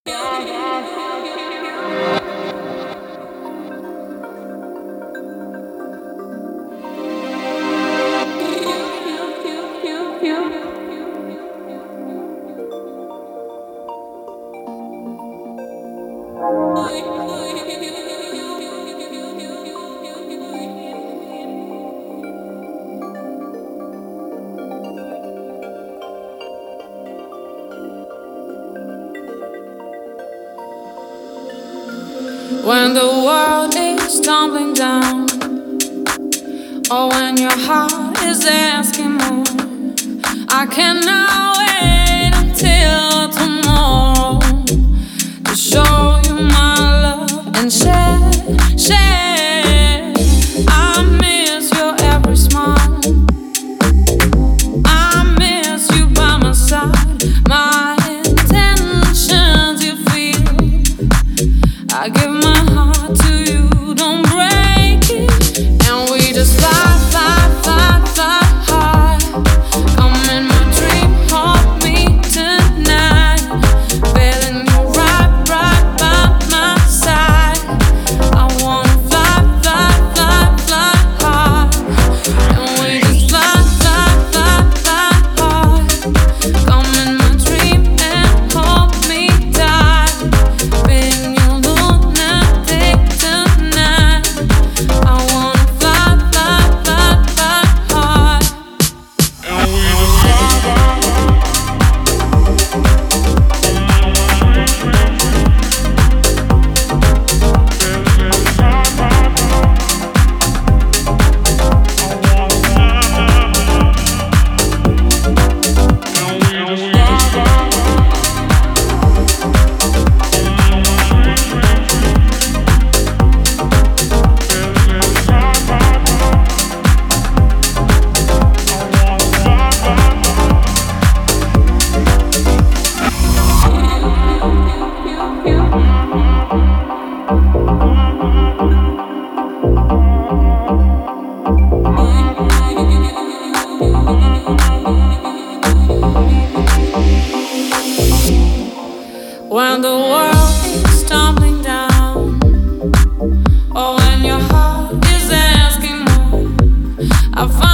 When the world is tumbling down, or when your heart is asking more, I cannot wait until tomorrow to show you my love and share. I miss your every smile. I miss you by my side. My intentions you feel. I give my heart to you, don't break it. And we just fly, fly, fly, fly high. Come in my dream, hold me tonight. Feeling you right, right by my side. I wanna fly, fly, fly, fly high. And we just fly, fly, fly, fly high. Come in my dream and hold me tight. Being you lunatic tonight. I wanna fly, fly, fly, fly high. And we just fly, fly, When the world is tumbling down, or when your heart is asking more, I find